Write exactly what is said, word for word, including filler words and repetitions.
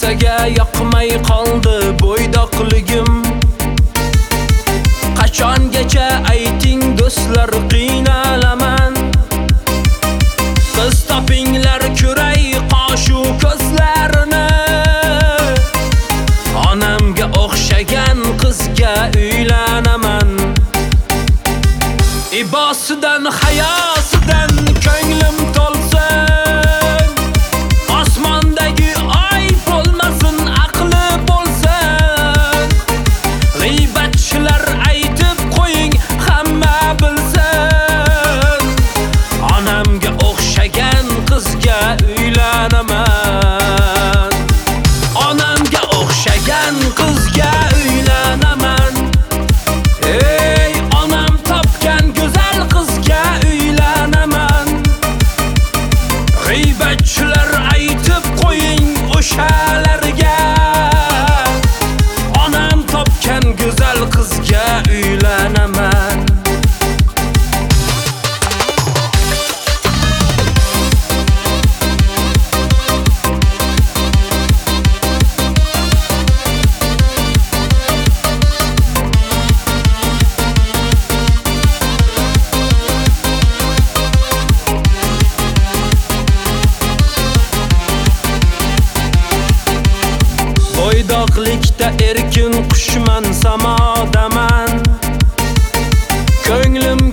kimsaga yoqmay qoldi bo'ydoqligim. Qachongacha ayting do'stlar qiynalaman. Qiz topinglar ko'ray qoshu ko'zlarini. Onamga o'xshagan qizga uylanaman. Ibosidan hayosidan ko'nglim to'lsin. Osmondagi oy bo'lmasin, aqli bo'lsin. G'iybatchilar aytib qo'ying, hamma bilsin. Onamga o'xshagan qizga uylanaman. Onamga o'xshagan qizga uylanaman. Ey, onam topgan go'zal qizga uylanaman. G'iybatchilar aytib qo'ying o'shalarga. Onam topgan go'zal qizga uylanaman. Bo'ydoqlikda erkin qushman, samodaman. Ko'nglim